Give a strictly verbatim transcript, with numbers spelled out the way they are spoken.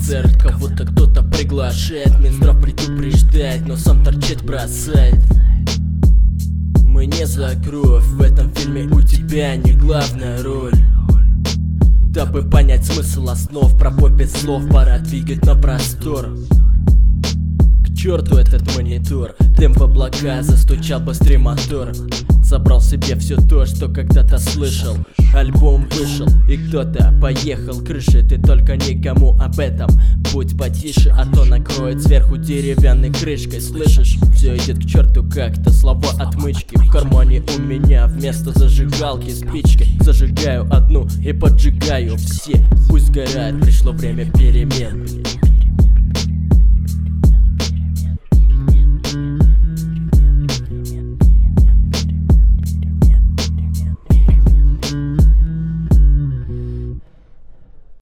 концерт, кого-то кто-то приглашает, Минздрав предупреждает, но сам торчать бросает. Мы не за кровь, в этом фильме у тебя не главная роль. Дабы понять смысл основ, пробой без слов, пора двигать на простор. К черту этот монитор, темп облака, застучал быстрее мотор. Забрал себе все то, что когда-то слышал. Альбом вышел, и кто-то поехал крышей. Ты только никому об этом будь потише, а то накроет сверху деревянной крышкой. Слышишь, все идет к черту как-то, слова отмычки. В кармане у меня вместо зажигалки спички. Зажигаю одну и поджигаю все. Пусть горят, пришло время перемен.